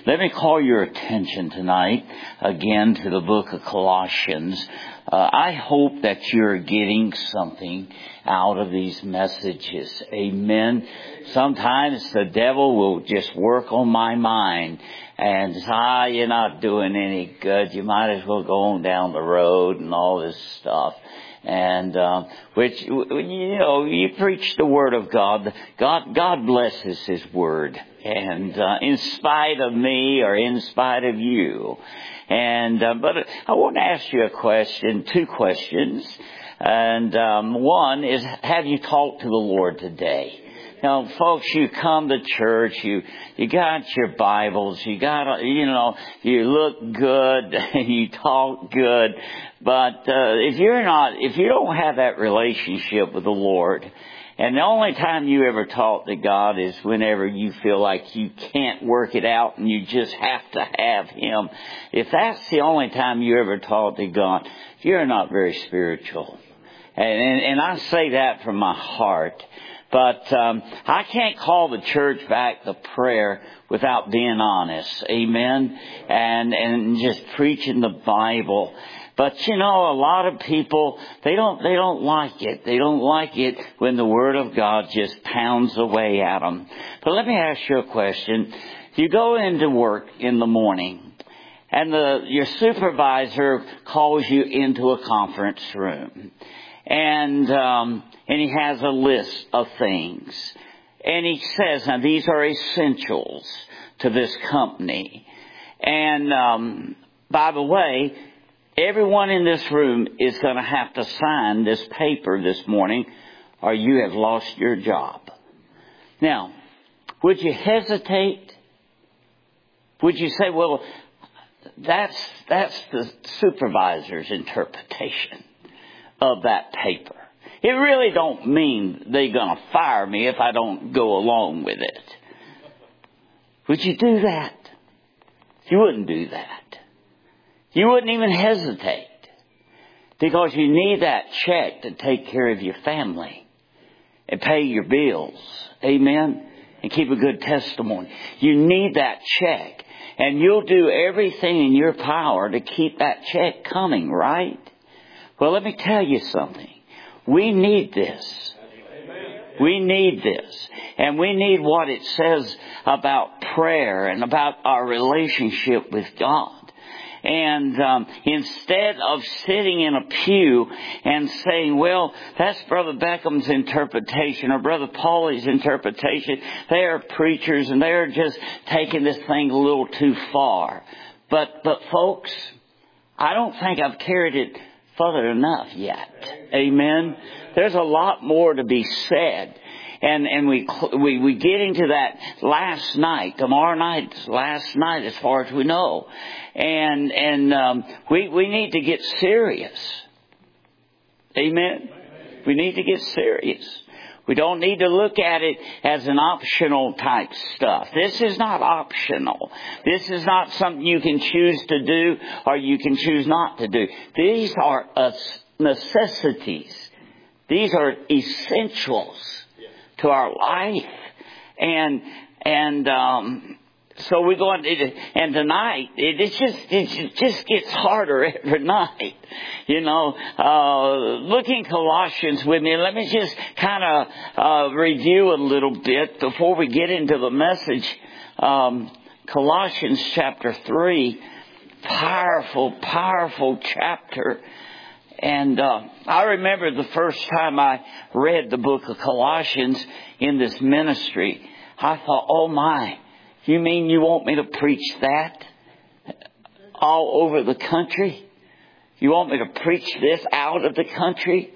Let me call your attention tonight again to the book of Colossians. I hope that you're getting something out of these messages. Amen. Sometimes the devil will just work on my mind and say, you're not doing any good. You might as well go on down the road and all this stuff. And, you preach the Word of God. God blesses His Word. And, in spite of me or in spite of you. And, but I want to ask you a question, two questions. And, one is, have you talked to the Lord today? Now, folks, you come to church, you got your Bibles, you look good, you talk good, but, if you don't have that relationship with the Lord, and the only time you ever talk to God is whenever you feel like you can't work it out and you just have to have Him. If that's the only time you ever talk to God, you're not very spiritual. And I say that from my heart. But I can't call the church back to prayer without being honest. Amen. And just preaching the Bible. But a lot of people, they don't like it. They don't like it when the Word of God just pounds away at them. But let me ask you a question. You go into work in the morning and your supervisor calls you into a conference room. And he has a list of things. And he says, now these are essentials to this company. And, by the way, everyone in this room is going to have to sign this paper this morning or you have lost your job. Now, would you hesitate? Would you say, well, that's the supervisor's interpretation of that paper. It really don't mean they're going to fire me if I don't go along with it. Would you do that? You wouldn't do that. You wouldn't even hesitate. Because you need that check to take care of your family and pay your bills. Amen? And keep a good testimony. You need that check. And you'll do everything in your power to keep that check coming, right? Well, let me tell you something. We need this. We need this. And we need what it says about prayer and about our relationship with God. And instead of sitting in a pew and saying, well, that's Brother Beckham's interpretation or Brother Paulie's interpretation. They are preachers and they're just taking this thing a little too far. But folks, I don't think I've carried it further enough yet. Amen. There's a lot more to be said. And we get into that last night. Tomorrow night's last night as far as we know. And we need to get serious. Amen. We need to get serious. We don't need to look at it as an optional type stuff. This is not optional. This is not something you can choose to do or you can choose not to do. These are necessities. These are essentials to our life. And so we're going to, and tonight, it just gets harder every night. Look in Colossians with me. Let me just kind of review a little bit before we get into the message. Colossians chapter 3, powerful chapter. And I remember the first time I read the book of Colossians in this ministry, I thought, oh my, you mean you want me to preach that all over the country? You want me to preach this out of the country?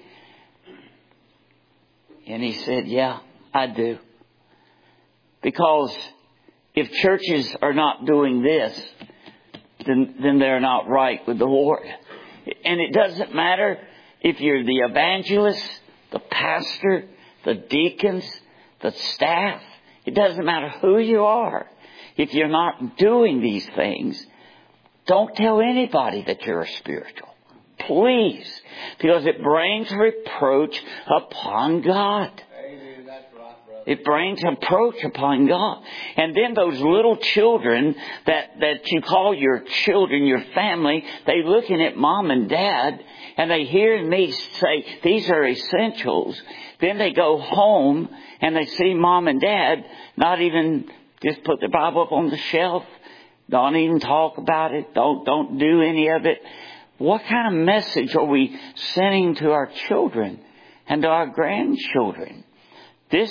And he said, yeah, I do. Because if churches are not doing this, then they're not right with the Lord. And it doesn't matter if you're the evangelist, the pastor, the deacons, the staff. It doesn't matter who you are. If you're not doing these things, don't tell anybody that you're spiritual. Please. Because it brings reproach upon God. It brings approach upon God. And then those little children that you call your children, your family, they looking at mom and dad and they hear me say, these are essentials. Then they go home and they see mom and dad not even just put the Bible up on the shelf. Don't even talk about it. Don't do any of it. What kind of message are we sending to our children and to our grandchildren? As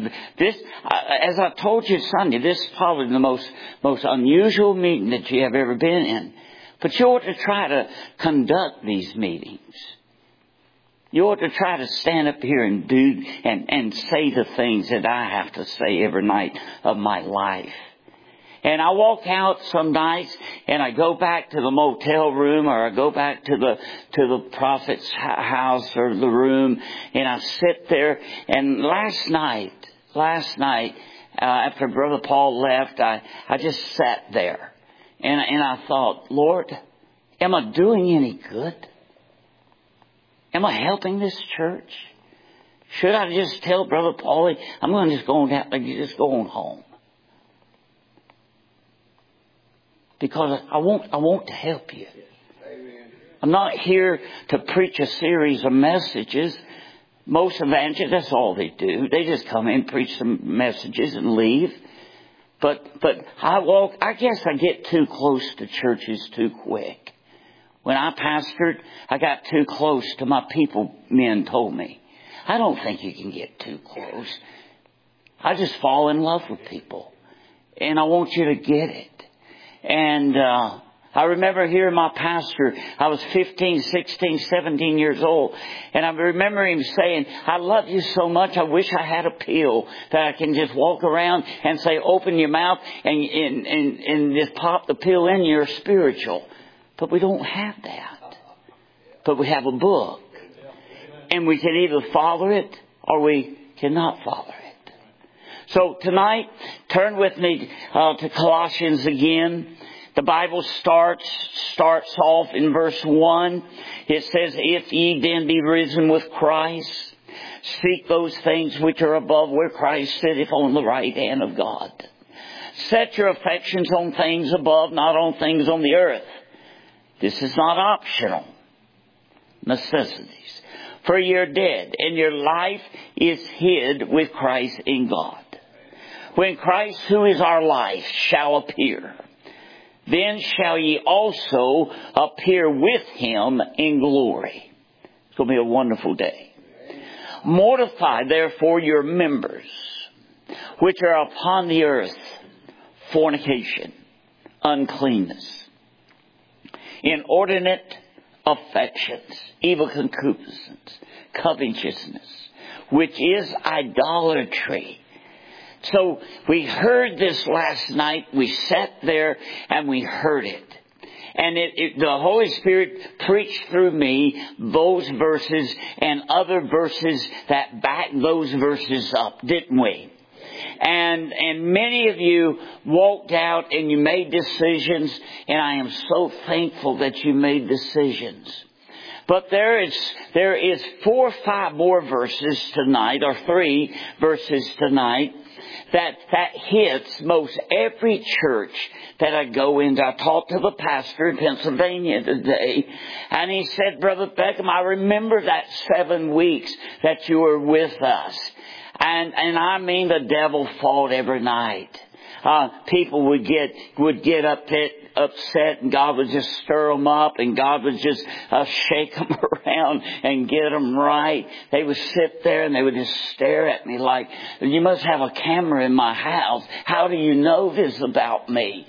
I told you Sunday, this is probably the most unusual meeting that you have ever been in. But you ought to try to conduct these meetings. You ought to try to stand up here and do and say the things that I have to say every night of my life. And I walk out some nights and I go back to the motel room or I go back to the prophet's house or the room and I sit there. And last night, after Brother Paul left, I just sat there and I thought, Lord, am I doing any good? Am I helping this church? Should I just tell Brother Paul, I'm going to just go on home? Because I want to help you. I'm not here to preach a series of messages. Most evangelists, that's all they do. They just come in, preach some messages and leave. But I guess I get too close to churches too quick. When I pastored, I got too close to my people, men told me. I don't think you can get too close. I just fall in love with people. And I want you to get it. And I remember hearing my pastor, I was 15, 16, 17 years old. And I remember him saying, I love you so much, I wish I had a pill that I can just walk around and say, open your mouth and just pop the pill in, you're spiritual. But we don't have that. But we have a book. And we can either follow it or we cannot follow it. So tonight, turn with me to Colossians again. The Bible starts off in verse 1. It says, if ye then be risen with Christ, seek those things which are above where Christ sitteth on the right hand of God. Set your affections on things above, not on things on the earth. This is not optional. Necessities. For you're dead, and your life is hid with Christ in God. When Christ, who is our life, shall appear, then shall ye also appear with Him in glory. It's going to be a wonderful day. Mortify therefore your members, which are upon the earth, fornication, uncleanness, inordinate affections, evil concupiscence, covetousness, which is idolatry. So we heard this last night. We sat there and we heard it. And the Holy Spirit preached through me those verses and other verses that back those verses up, didn't we? And many of you walked out and you made decisions, and I am so thankful that you made decisions. But there is 4 or 5 more verses tonight, or 3 verses tonight, that hits most every church that I go into. I talked to the pastor in Pennsylvania today, and he said, Brother Beckham, I remember that 7 weeks that you were with us. And I mean, the devil fought every night. People would get upset, and God would just stir them up, and God would just shake them around and get them right. They would sit there and they would just stare at me like, you must have a camera in my house. How do you know this about me?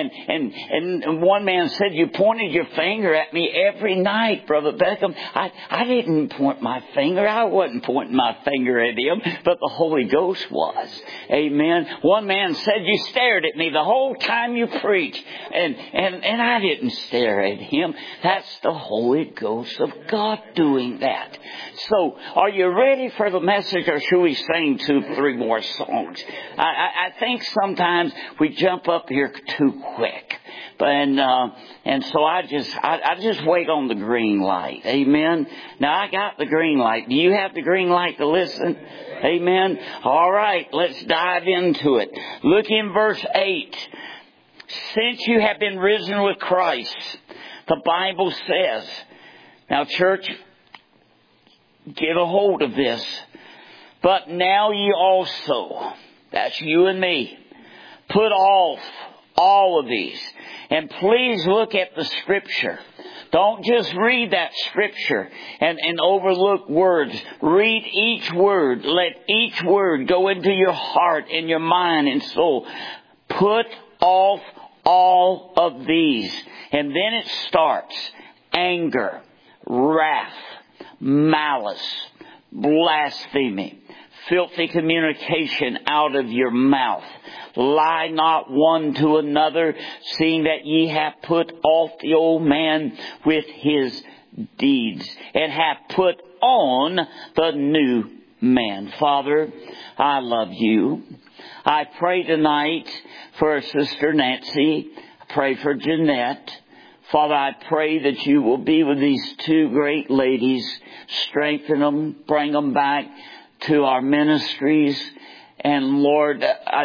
And one man said, you pointed your finger at me every night, Brother Beckham. I didn't point my finger. I wasn't pointing my finger at him, but the Holy Ghost was. Amen. One man said, you stared at me the whole time you preached. And I didn't stare at him. That's the Holy Ghost of God doing that. So, are you ready for the message, or should we sing 2, 3 more songs? I think sometimes we jump up here too quick. And so I just wait on the green light. Amen. Now I got the green light. Do you have the green light to listen? Amen. All right, let's dive into it. Look in verse 8. Since you have been risen with Christ, the Bible says, now church, get a hold of this. But now ye also, that's you and me, put off all of these. And please look at the Scripture. Don't just read that Scripture and overlook words. Read each word. Let each word go into your heart and your mind and soul. Put off all of these. And then it starts. Anger, wrath, malice, blasphemy, filthy communication out of your mouth. Lie not one to another, seeing that ye have put off the old man with his deeds, and have put on the new man. Father, I love you. I pray tonight for Sister Nancy. I pray for Jeanette. Father, I pray that you will be with these two great ladies. Strengthen them, bring them back to our ministries. And Lord,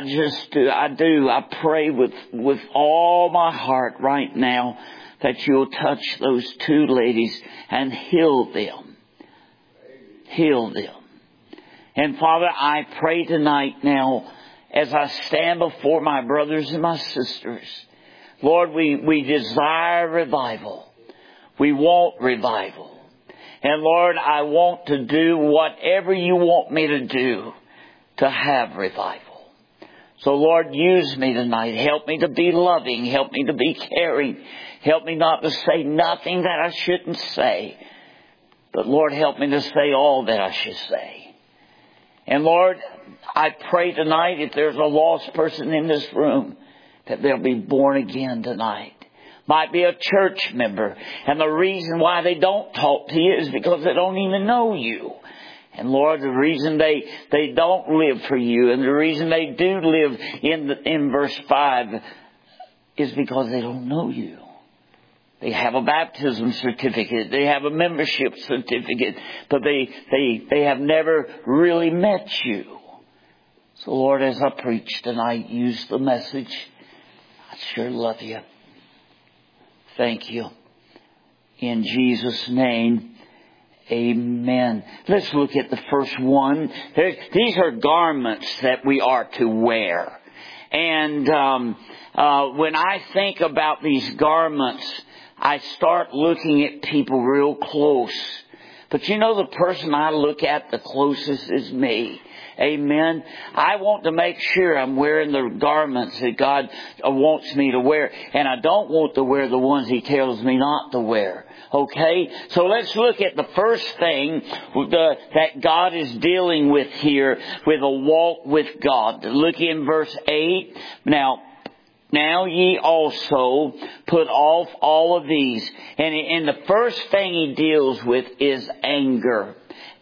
I pray with all my heart right now that you'll touch those two ladies and heal them. Heal them. And Father, I pray tonight now as I stand before my brothers and my sisters. Lord, we desire revival. We want revival. And Lord, I want to do whatever you want me to do to have revival. So Lord, use me tonight. Help me to be loving. Help me to be caring. Help me not to say nothing that I shouldn't say. But Lord, help me to say all that I should say. And Lord, I pray tonight if there's a lost person in this room, that they'll be born again tonight. Might be a church member. And the reason why they don't talk to you is because they don't even know you. And Lord, the reason they don't live for you and the reason they do live in verse 5 is because they don't know you. They have a baptism certificate. They have a membership certificate. But they have never really met you. So Lord, as I preach tonight, use the message. I sure love you. Thank you. In Jesus' name, amen. Let's look at the first one. These are garments that we are to wear. And when I think about these garments, I start looking at people real close. But you know, the person I look at the closest is me. Amen. I want to make sure I'm wearing the garments that God wants me to wear. And I don't want to wear the ones He tells me not to wear. Okay? So let's look at the first thing that God is dealing with here with a walk with God. Look in verse 8. Now ye also put off all of these. And the first thing He deals with is anger.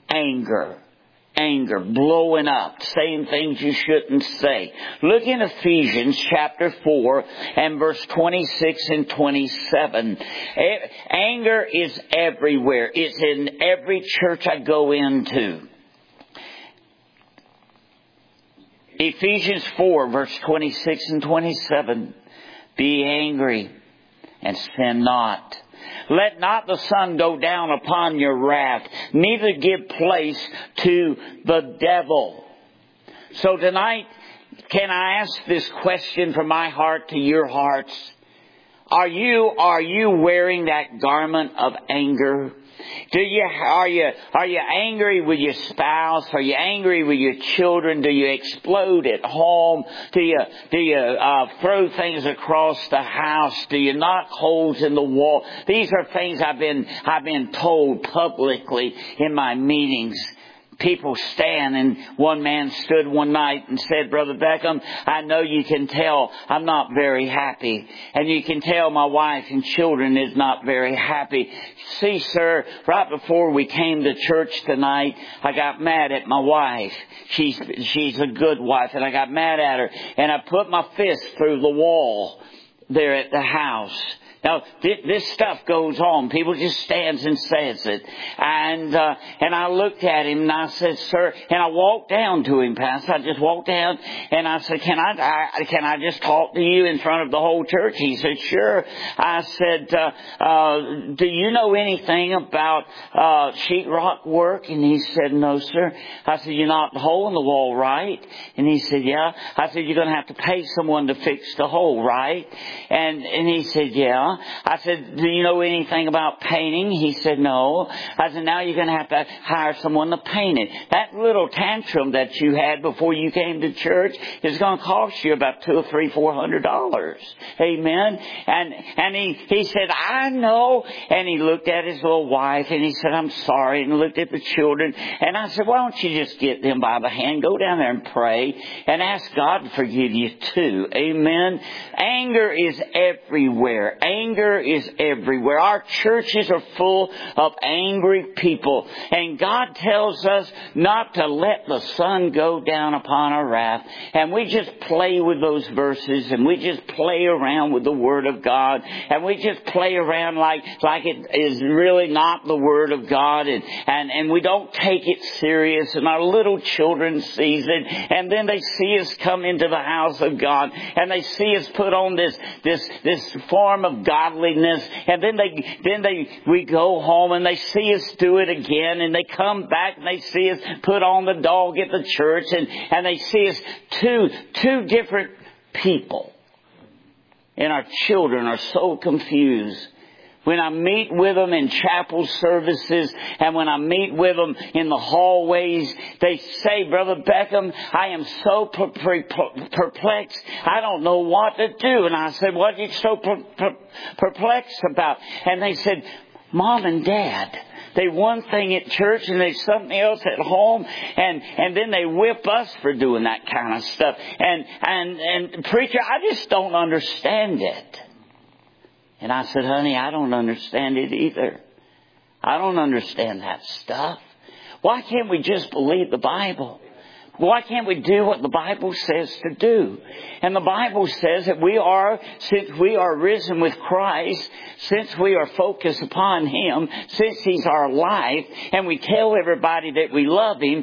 Anger, blowing up, saying things you shouldn't say. Look in Ephesians chapter 4 and verse 26 and 27. Anger is everywhere. It's in every church I go into. Ephesians 4 verse 26 and 27. Be angry and sin not. Let not the sun go down upon your wrath, neither give place to the devil. So tonight, can I ask this question from my heart to your hearts? Are you wearing that garment of anger? Are you angry with your spouse? Are you angry with your children? Do you explode at home? Do you throw things across the house? Do you knock holes in the wall? These are things I've been told publicly in my meetings. People stand, and one man stood one night and said, Brother Beckham, I know you can tell I'm not very happy. And you can tell my wife and children is not very happy. See, sir, right before we came to church tonight, I got mad at my wife. She's a good wife, and I got mad at her. And I put my fist through the wall. there at the house. Now, this stuff goes on. People just stands and says it. And I looked at him and I said, sir, and I walked down to him, Pastor. I just walked down and I said, can I just talk to you in front of the whole church? He said, sure. I said, do you know anything about sheetrock work? And he said, no, sir. I said, you knocked the hole in the wall, right? And he said, yeah. I said, you're going to have to pay someone to fix the hole, right? And he said, yeah. I said, do you know anything about painting? He said, no. I said, now you're going to have to hire someone to paint it. That little tantrum that you had before you came to church is going to cost you about $200 or $300. Amen. And he said, I know. And he looked at his little wife and he said, I'm sorry. And looked at the children. And I said, why don't you just get them by the hand, go down there and pray and ask God to forgive you too. Amen. Anger is everywhere. Anger is everywhere. Our churches are full of angry people. And God tells us not to let the sun go down upon our wrath. And we just play with those verses and we just play around with the Word of God. And we just play around like it is really not the Word of God. And we don't take it serious. And our little children sees it. And then they see us come into the house of God. And they see us put on this form of godliness, and then we go home and they see us do it again, and they come back and they see us put on the dog at the church, and they see us two different people. And our children are so confused. When I meet with them in chapel services and when I meet with them in the hallways, they say, Brother Beckham, I am so perplexed. I don't know what to do. And I said, what are you so perplexed about? And they said, Mom and Dad, they one thing at church and they something else at home, and then they whip us for doing that kind of stuff. And preacher, I just don't understand it. And I said, honey, I don't understand it either. I don't understand that stuff. Why can't we just believe the Bible? Why can't we do what the Bible says to do? And the Bible says that since we are risen with Christ, since we are focused upon Him, since He's our life, and we tell everybody that we love Him,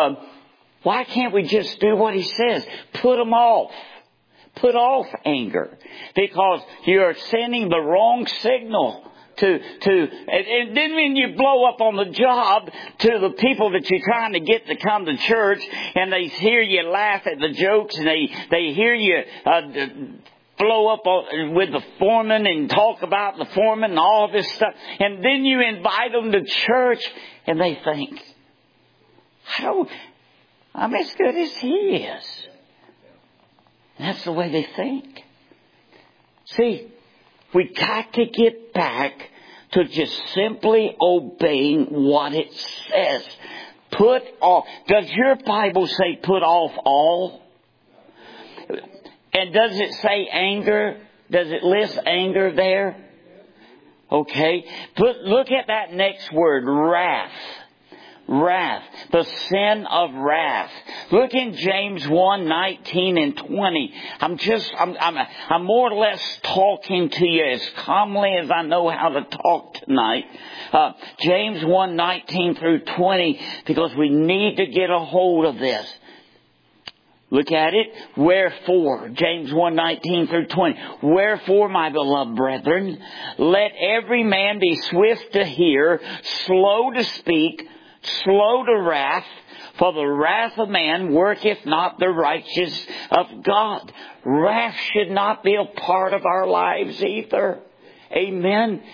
why can't we just do what He says? Put them off. Put off anger, because you're sending the wrong signal and then when you blow up on the job to the people that you're trying to get to come to church, and they hear you laugh at the jokes, and they hear you blow up with the foreman and talk about the foreman and all this stuff, and then you invite them to church and they think, I'm as good as he is. That's the way they think. See, we got to get back to just simply obeying what it says. Put off. Does your Bible say put off all? And does it say anger? Does it list anger there? Okay. Look at that next word, wrath. Wrath, the sin of wrath. Look in James 1:19 and 20. I'm more or less talking to you as calmly as I know how to talk tonight. James 1:19 through 20, because we need to get a hold of this. Look at it. Wherefore, James 1:19 through 20. Wherefore, my beloved brethren, let every man be swift to hear, slow to speak, slow to wrath, for the wrath of man worketh not the righteousness of God. Wrath should not be a part of our lives either. Amen.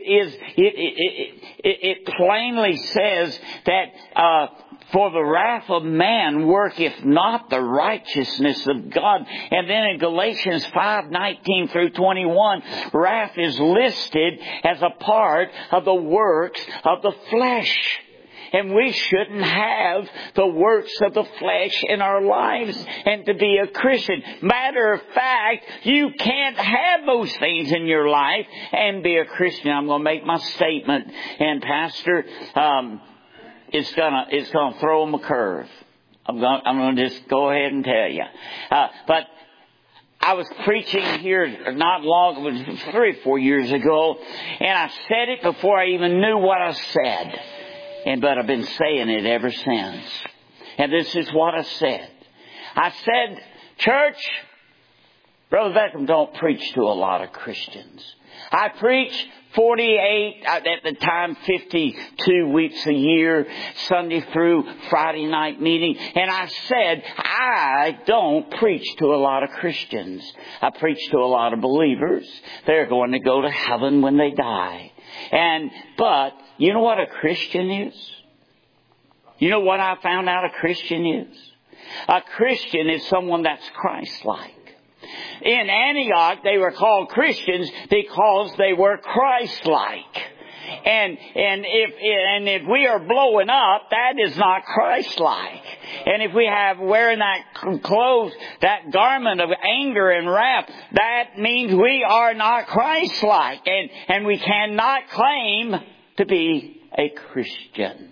It plainly says that for the wrath of man worketh not the righteousness of God. And then in Galatians 5:19 through 21, wrath is listed as a part of the works of the flesh. And we shouldn't have the works of the flesh in our lives and to be a Christian. Matter of fact, you can't have those things in your life and be a Christian. I'm going to make my statement, and Pastor, it's gonna throw them a curve. I'm going to just go ahead and tell you. But I was preaching here not long, it was 3 or 4 years ago, and I said it before I even knew what I said. But I've been saying it ever since. And this is what I said. I said, church, Brother Beckham don't preach to a lot of Christians. I preach 48, at the time 52 weeks a year, Sunday through Friday night meeting. And I said, I don't preach to a lot of Christians. I preach to a lot of believers. They're going to go to heaven when they die. But you know what a Christian is? You know what I found out a Christian is? A Christian is someone that's Christ-like. In Antioch, they were called Christians because they were Christ-like. And if we are blowing up, that is not Christ-like. And if we have wearing that clothes, that garment of anger and wrath, that means we are not Christ-like. And we cannot claim to be a Christian.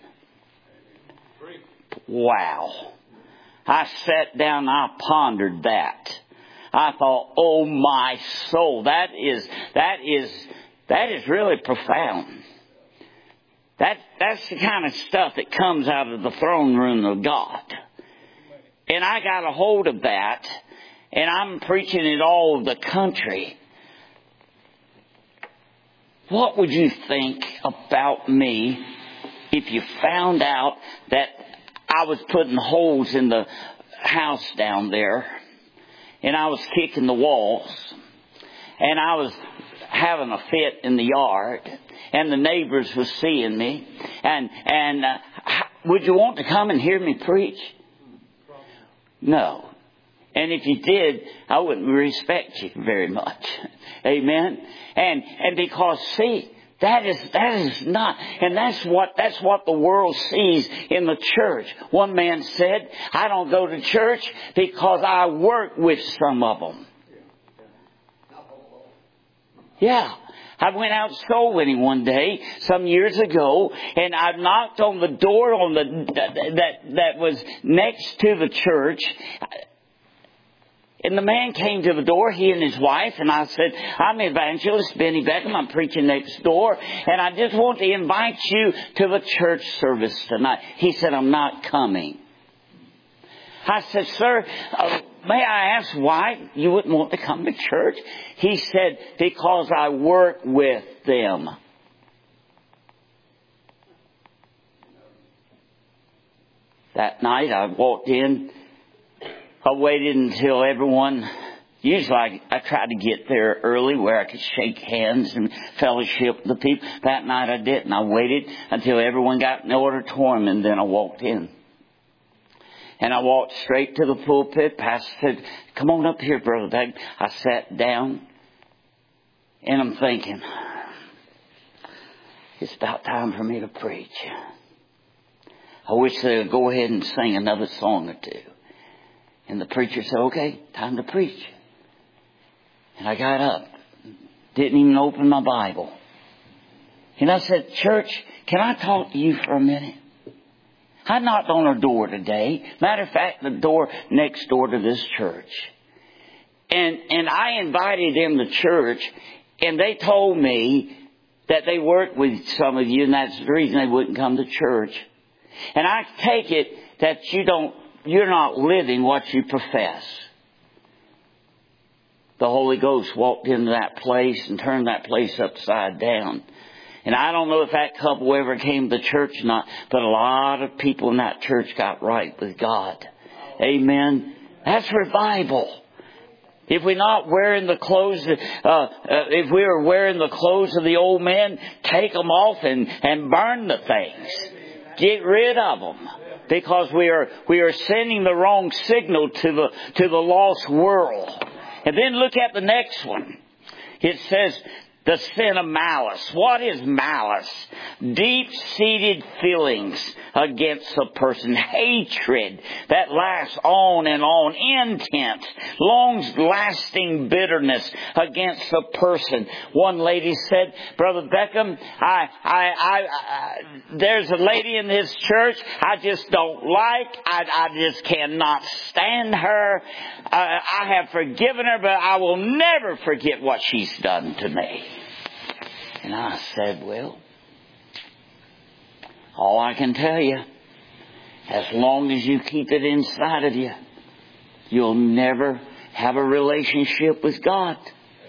Wow. I sat down and I pondered that. I thought, oh my soul, that is really profound. That's the kind of stuff that comes out of the throne room of God. And I got a hold of that, and I'm preaching it all over the country. What would you think about me if you found out that I was putting holes in the house down there, and I was kicking the walls, and I was having a fit in the yard, and the neighbors were seeing me, and would you want to come and hear me preach? No. And if you did, I wouldn't respect you very much. Amen. And because see, that is not, and that's what the world sees in the church. One man said, I don't go to church because I work with some of them. Yeah. I went out soul winning one day some years ago, and I knocked on the door that was next to the church. And the man came to the door, he and his wife, and I said, I'm evangelist Benny Beckham. I'm preaching next door, and I just want to invite you to the church service tonight. He said, I'm not coming. I said, sir, may I ask why you wouldn't want to come to church? He said, because I work with them. That night I walked in. I waited until everyone, usually I tried to get there early where I could shake hands and fellowship with the people. That night I didn't. I waited until everyone got in the auditorium, and then I walked in. And I walked straight to the pulpit. Pastor said, come on up here, Brother Doug. I sat down, and I'm thinking, it's about time for me to preach. I wish they would go ahead and sing another song or two. And the preacher said, okay, time to preach. And I got up. Didn't even open my Bible. And I said, church, can I talk to you for a minute? I knocked on her door today. Matter of fact, the door next door to this church. And I invited them to church, and they told me that they worked with some of you, and that's the reason they wouldn't come to church. And I take it that you're not living what you profess. The Holy Ghost walked into that place and turned that place upside down. And I don't know if that couple ever came to church or not, but a lot of people in that church got right with God. Amen. That's revival. If we're not wearing the clothes, if we are wearing the clothes of the old man, take them off and burn the things. Get rid of them. Because we are sending the wrong signal to the lost world. And then look at the next one. It says, The sin of malice. What is malice? Deep-seated feelings against a person. Hatred that lasts on and on. Intense, long-lasting bitterness against a person. One lady said, Brother Beckham, there's a lady in this church I just don't like. I just cannot stand her. I have forgiven her, but I will never forget what she's done to me. And I said, well, all I can tell you, as long as you keep it inside of you, you'll never have a relationship with God.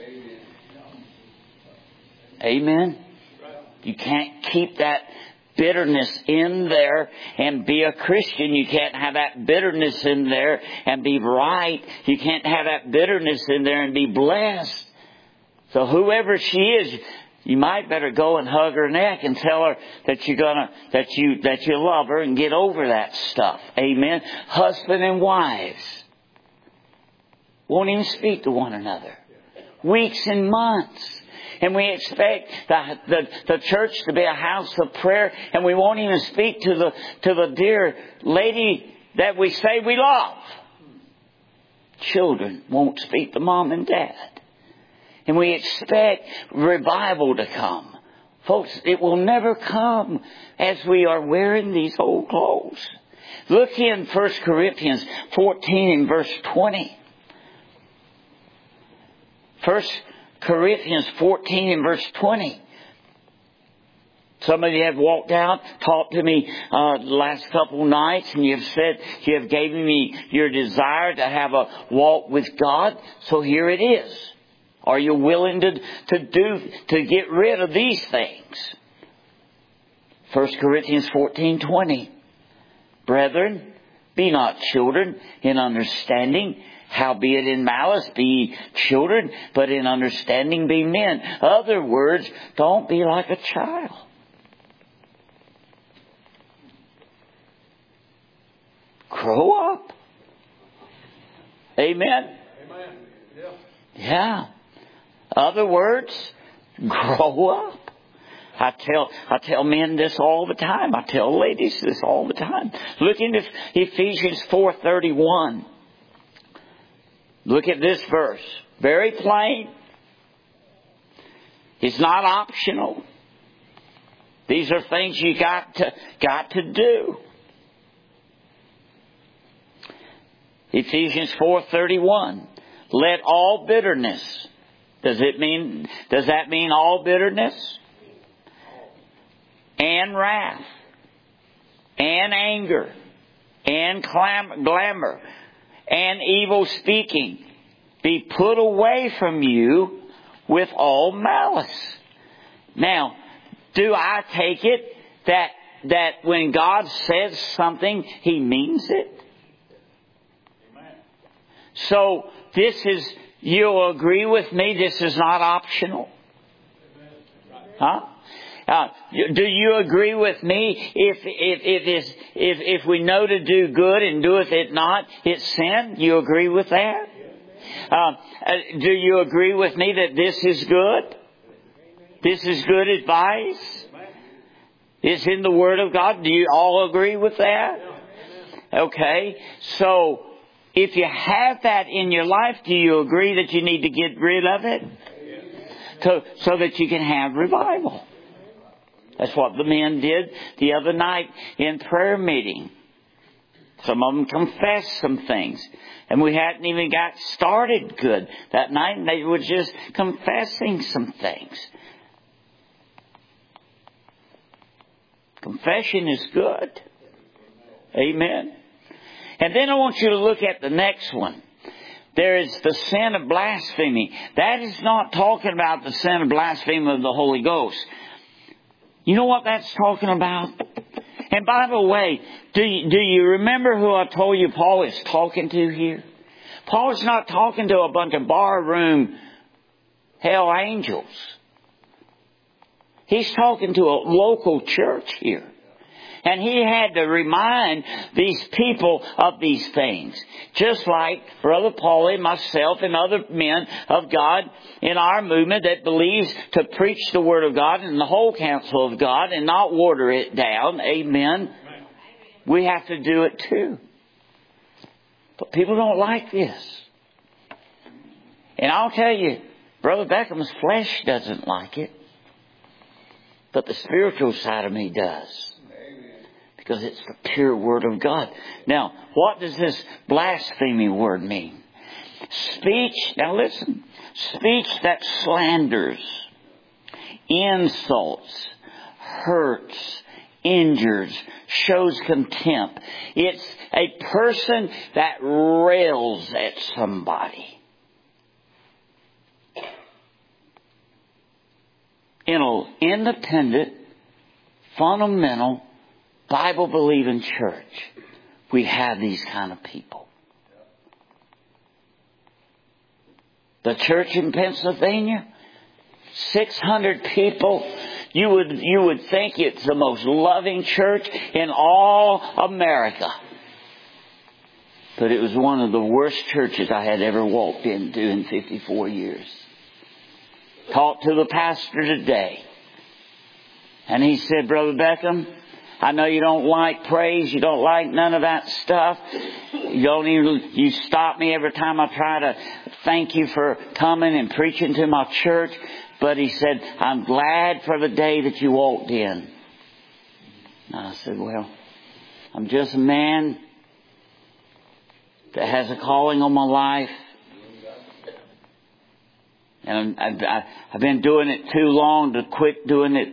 Amen? You can't keep that bitterness in there and be a Christian. You can't have that bitterness in there and be right. You can't have that bitterness in there and be blessed. So whoever she is, you might better go and hug her neck and tell her that you love her and get over that stuff. Amen. Husband and wives won't even speak to one another. Weeks and months. And we expect the church to be a house of prayer, and we won't even speak to the dear lady that we say we love. Children won't speak to mom and dad. And we expect revival to come. Folks, it will never come as we are wearing these old clothes. Look in 1 Corinthians 14 and verse 20. 1 Corinthians 14 and verse 20. Some of you have walked out, talked to me the last couple nights, and you've said, you have given me your desire to have a walk with God. So here it is. Are you willing to get rid of these things? 1 Corinthians 14:20. Brethren, be not children in understanding, howbeit in malice be ye children, but in understanding be men. Other words, don't be like a child. Grow up. Amen? Amen. Yeah. Other words, grow up. I tell men this all the time. I tell ladies this all the time. Look into Ephesians 4:31. Look at this verse. Very plain. It's not optional. These are things you got to do. Ephesians 4:31. Let all bitterness. Does that mean all bitterness? And wrath, and anger, and clamor, and evil speaking be put away from you with all malice. Now, do I take it that when God says something, He means it? Amen. So this is, you'll agree with me, this is not optional? Huh? Do you agree with me if we know to do good and doeth it not, it's sin? You agree with that? Do you agree with me that this is good? This is good advice? It's in the Word of God. Do you all agree with that? Okay. So, if you have that in your life, do you agree that you need to get rid of it? So that you can have revival. That's what the men did the other night in prayer meeting. Some of them confessed some things. And we hadn't even got started good that night. And they were just confessing some things. Confession is good. Amen. And then I want you to look at the next one. There is the sin of blasphemy. That is not talking about the sin of blasphemy of the Holy Ghost. You know what that's talking about? And by the way, do you remember who I told you Paul is talking to here? Paul is not talking to a bunch of barroom hell angels. He's talking to a local church here. And he had to remind these people of these things. Just like Brother Paul and myself and other men of God in our movement that believes to preach the Word of God and the whole counsel of God and not water it down. Amen. We have to do it too. But people don't like this. And I'll tell you, Brother Beckham's flesh doesn't like it. But the spiritual side of me does. Because it's the pure Word of God. Now, what does this blasphemy word mean? Speech, now listen, speech that slanders, insults, hurts, injures, shows contempt. It's a person that rails at somebody. In an independent, fundamental, Bible-believing church, we have these kind of people. The church in Pennsylvania, 600 people. You would think it's the most loving church in all America. But it was one of the worst churches I had ever walked into in 54 years. Talked to the pastor today. And he said, Brother Beckham, I know you don't like praise. You don't like none of that stuff. You stop me every time I try to thank you for coming and preaching to my church. But he said, I'm glad for the day that you walked in. And I said, well, I'm just a man that has a calling on my life. And I've been doing it too long to quit doing it.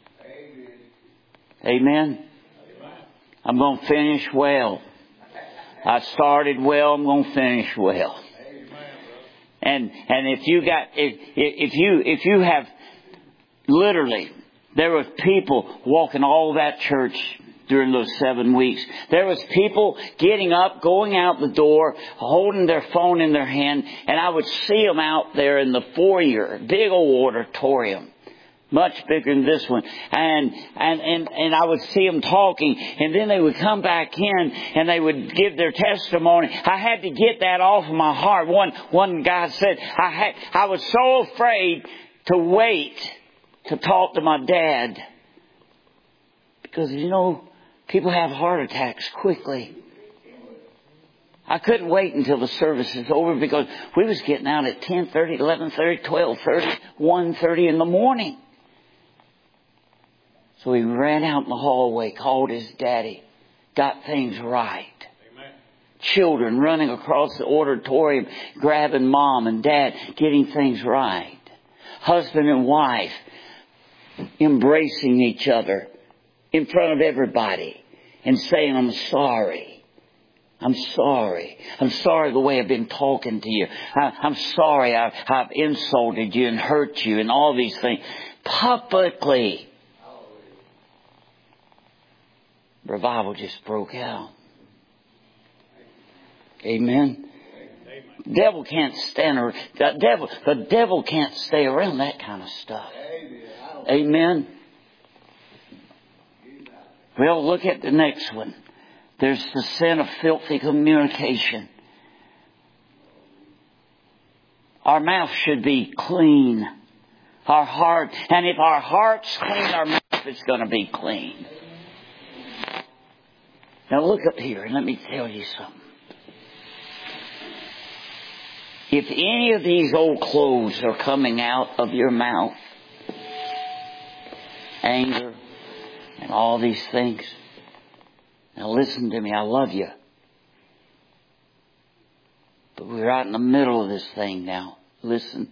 Amen. I'm going to finish well. I started well. I'm going to finish well. And if you have literally, there were people walking all that church during those 7 weeks. There was people getting up, going out the door, holding their phone in their hand, and I would see them out there in the foyer, big old auditorium, much bigger than this one, and I would see them talking, and then they would come back in and they would give their testimony. I had to get that off of my heart. One guy said, I was so afraid to wait to talk to my dad because people have heart attacks quickly. I couldn't wait until the service is over because we was getting out at 10:30, 11:30, 12:30, 1:30 in the morning. So he ran out in the hallway, called his daddy, got things right. Amen. Children running across the auditorium, grabbing mom and dad, getting things right. Husband and wife embracing each other in front of everybody and saying, I'm sorry. I'm sorry. I'm sorry the way I've been talking to you. I'm sorry I've insulted you and hurt you and all these things. Publicly. Revival just broke out. Amen. The devil can't the devil can't stay around that kind of stuff. Amen. Well, look at the next one. There's the sin of filthy communication. Our mouth should be clean. Our heart, and if our heart's clean, our mouth is going to be clean. Now look up here and let me tell you something. If any of these old clothes are coming out of your mouth, anger and all these things, now listen to me, I love you. But we're right in the middle of this thing now. Listen.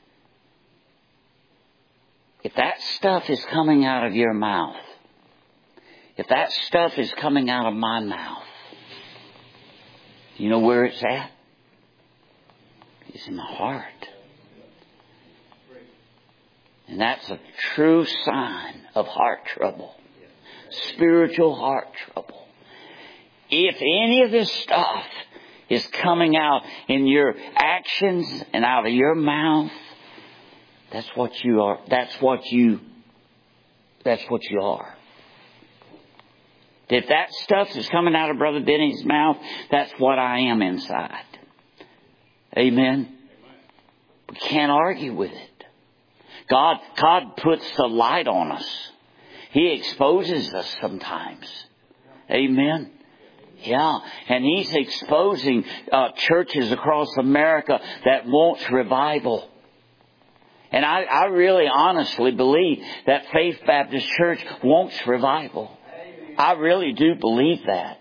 If that stuff is coming out of your mouth, if that stuff is coming out of my mouth, you know where it's at? It's in my heart. And that's a true sign of heart trouble. Spiritual heart trouble. If any of this stuff is coming out in your actions and out of your mouth, that's what you are. That's what you are. If that stuff is coming out of Brother Benny's mouth, that's what I am inside. Amen? We can't argue with it. God puts the light on us. He exposes us sometimes. Amen? Yeah. And He's exposing churches across America that wants revival. And I really honestly believe that Faith Baptist Church wants revival. I really do believe that.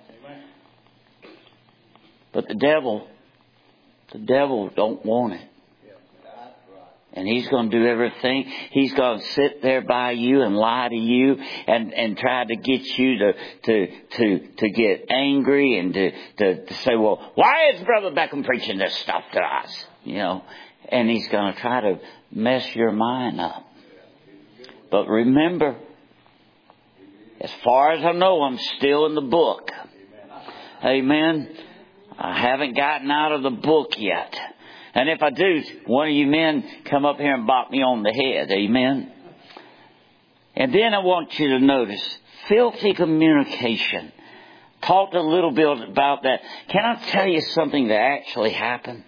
But the devil don't want it. And he's going to do everything. He's going to sit there by you and lie to you and try to get you to get angry and to say, well, why is Brother Beckham preaching this stuff to us? You know, and he's going to try to mess your mind up. But remember, as far as I know, I'm still in the book. Amen. I haven't gotten out of the book yet. And if I do, one of you men come up here and bop me on the head. Amen. And then I want you to notice filthy communication. Talked a little bit about that. Can I tell you something that actually happened?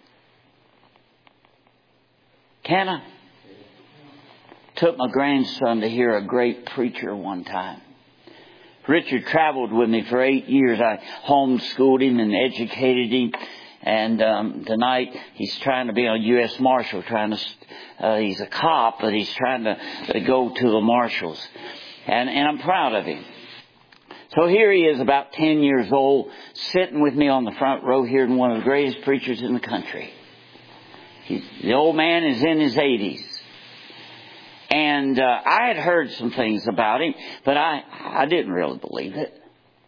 Can I? Took my grandson to hear a great preacher one time. Richard traveled with me for 8 years. I homeschooled him and educated him. And tonight he's trying to be a U.S. Marshal. He's a cop, but he's trying to go to the Marshals. And I'm proud of him. So here he is, about 10 years old, sitting with me on the front row, hearing one of the greatest preachers in the country. The old man is in his 80s. And I had heard some things about him, but I didn't really believe it.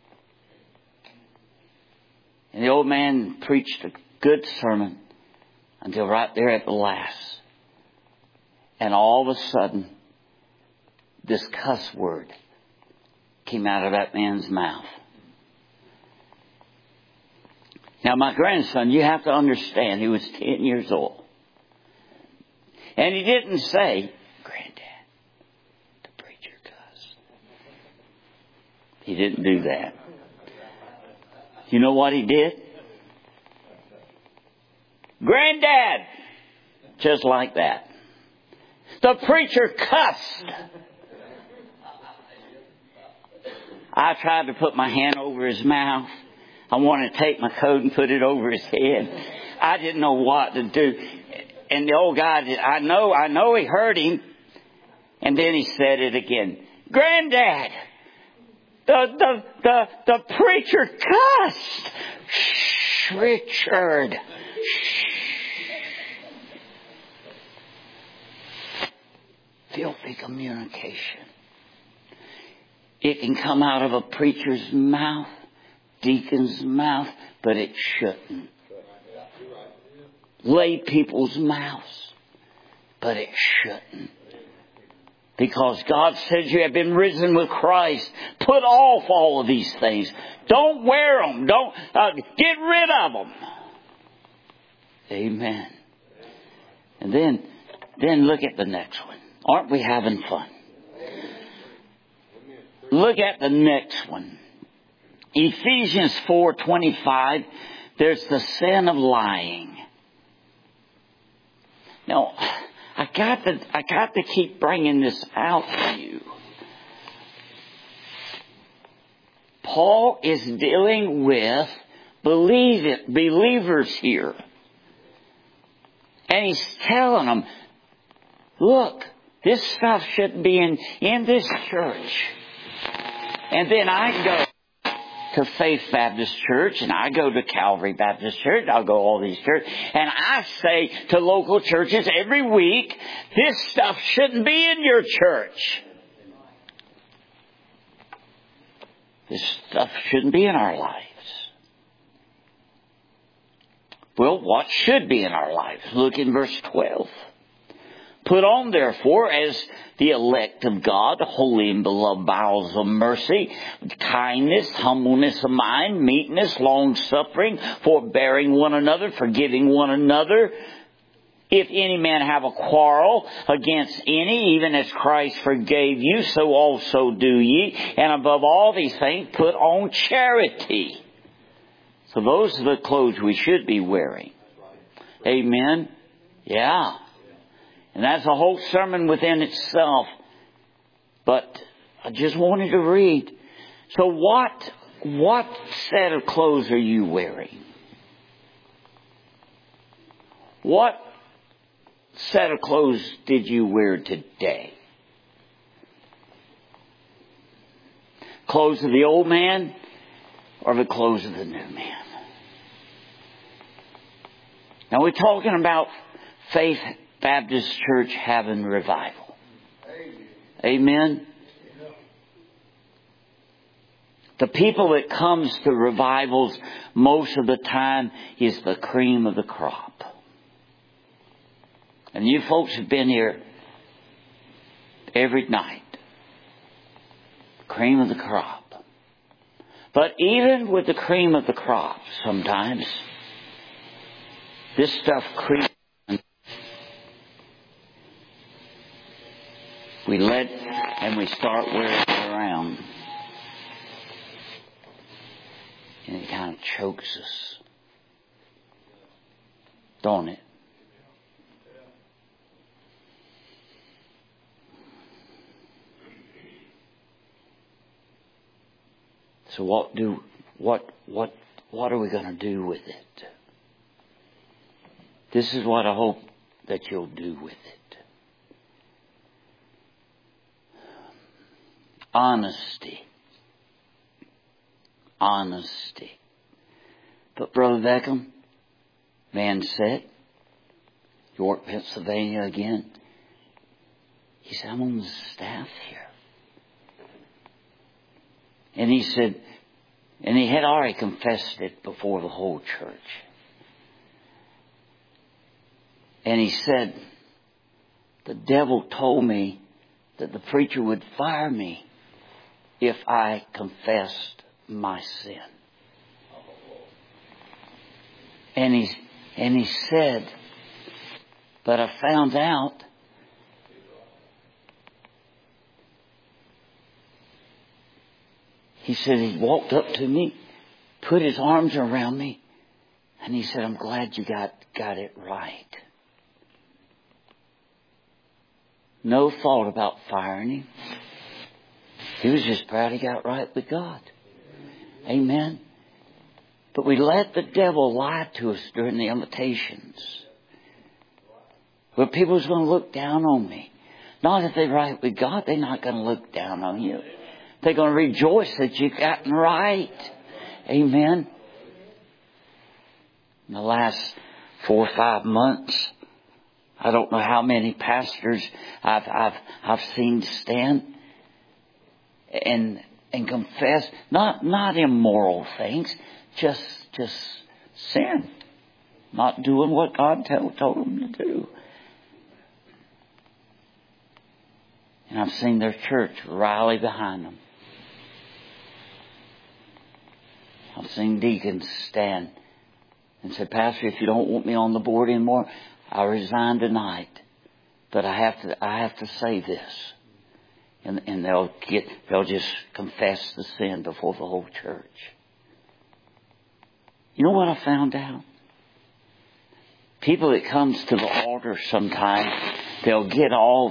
And the old man preached a good sermon until right there at the last. And all of a sudden, this cuss word came out of that man's mouth. Now, my grandson, you have to understand, he was 10 years old. And he didn't say, Granddad, the preacher cussed. He didn't do that. You know what he did? Granddad! Just like that. The preacher cussed. I tried to put my hand over his mouth. I wanted to take my coat and put it over his head. I didn't know what to do. And the old guy did. I know he heard him. And then he said it again. Granddad! The preacher cussed. Shh, Richard. Shh. Filthy communication. It can come out of a preacher's mouth, deacon's mouth, but it shouldn't. Lay people's mouths, but it shouldn't. Because God says you have been risen with Christ. Put off all of these things. Don't wear them. Don't get rid of them. Amen. And then look at the next one. Aren't we having fun? Look at the next one. Ephesians 4:25. There's the sin of lying. Now, I got to keep bringing this out to you. Paul is dealing with believers here. And he's telling them, look, this stuff shouldn't be in this church. And then I go to Faith Baptist Church, and I go to Calvary Baptist Church, I'll go to all these churches, and I say to local churches every week, this stuff shouldn't be in your church. This stuff shouldn't be in our lives. Well, what should be in our lives? Look in verse 12. Put on, therefore, as the elect of God, holy and beloved bowels of mercy, kindness, humbleness of mind, meekness, long-suffering, forbearing one another, forgiving one another. If any man have a quarrel against any, even as Christ forgave you, so also do ye. And above all these things, put on charity. So those are the clothes we should be wearing. Amen? Yeah. And that's a whole sermon within itself. But I just wanted to read. So what set of clothes are you wearing? What set of clothes did you wear today? Clothes of the old man or the clothes of the new man? Now we're talking about Faith Baptist Church having revival. Amen. The people that comes to revivals most of the time is the cream of the crop. And you folks have been here every night. Cream of the crop. But even with the cream of the crop, sometimes this stuff creeps. We let and we start wearing it around. And it kind of chokes us. Don't it? So what are we going to do with it? This is what I hope that you'll do with it. Honesty. Honesty. But Brother Beckham, man said, York, Pennsylvania again. He said, I'm on the staff here. And he said, and he had already confessed it before the whole church. And he said, the devil told me that the preacher would fire me if I confessed my sin. And he said, but I found out he said he walked up to me, put his arms around me, and he said, I'm glad you got it right. No thought about firing him. He was just proud he got right with God. Amen. But we let the devil lie to us during the invitations. But people's going to look down on me. Not if they're right with God, they're not going to look down on you. They're going to rejoice that you've gotten right. Amen. In the last 4 or 5 months, I don't know how many pastors I've seen stand and confess not immoral things, just sin, not doing what God told them to do. And I've seen their church rally behind them. I've seen deacons stand and say, Pastor, if you don't want me on the board anymore, I resign tonight. But I have to say this. And they'll just confess the sin before the whole church. You know what I found out? People that comes to the altar sometimes, they'll get all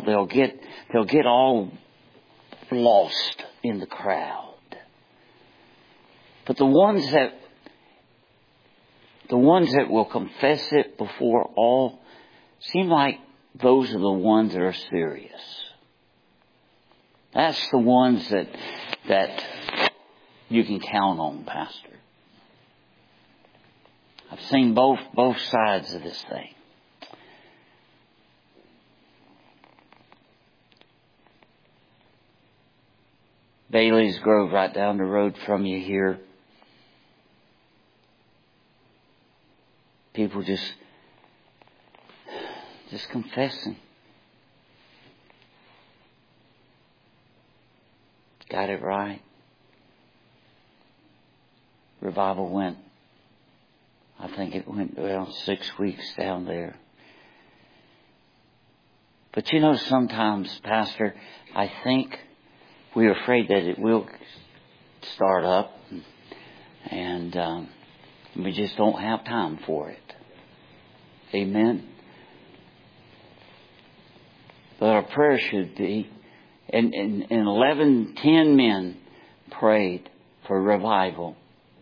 lost in the crowd. But the ones that will confess it before all seem like those are the ones that are serious. That's the ones that you can count on, Pastor. I've seen both sides of this thing. Bailey's Grove, right down the road from you here. People just confessing. Got it right. Revival went, I think it went 6 weeks down there. But you know, sometimes, Pastor, I think we're afraid that it will start up, and we just don't have time for it. Amen? But our prayer should be, and 10 men prayed for revival.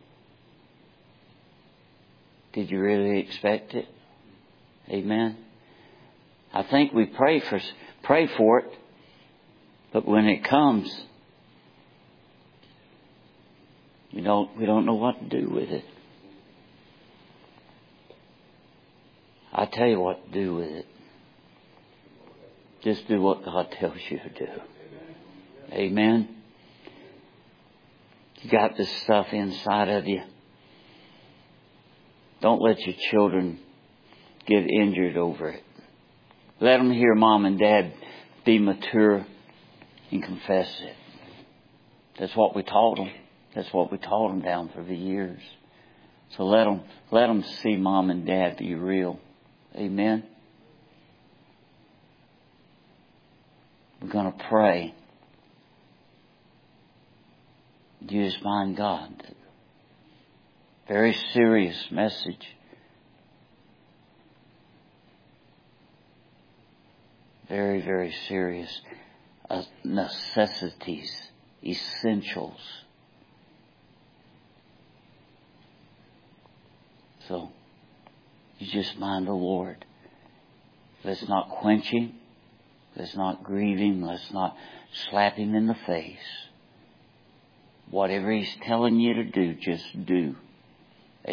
Did you really expect it? Amen? I think we pray for it, but when it comes, we don't know what to do with it. I tell you what to do with it. Just do what God tells you to do. Amen. You got this stuff inside of you. Don't let your children get injured over it. Let them hear Mom and Dad be mature and confess it. That's what we taught them. That's what we taught them down through the years. So let them see Mom and Dad be real. Amen. We're going to pray. You just mind God. Very serious message. Very, very serious. Necessities. Essentials. So, you just mind the Lord. Let's not quench Him. Let's not grieve Him. Let's not slap Him in the face. Whatever He's telling you to do, just do.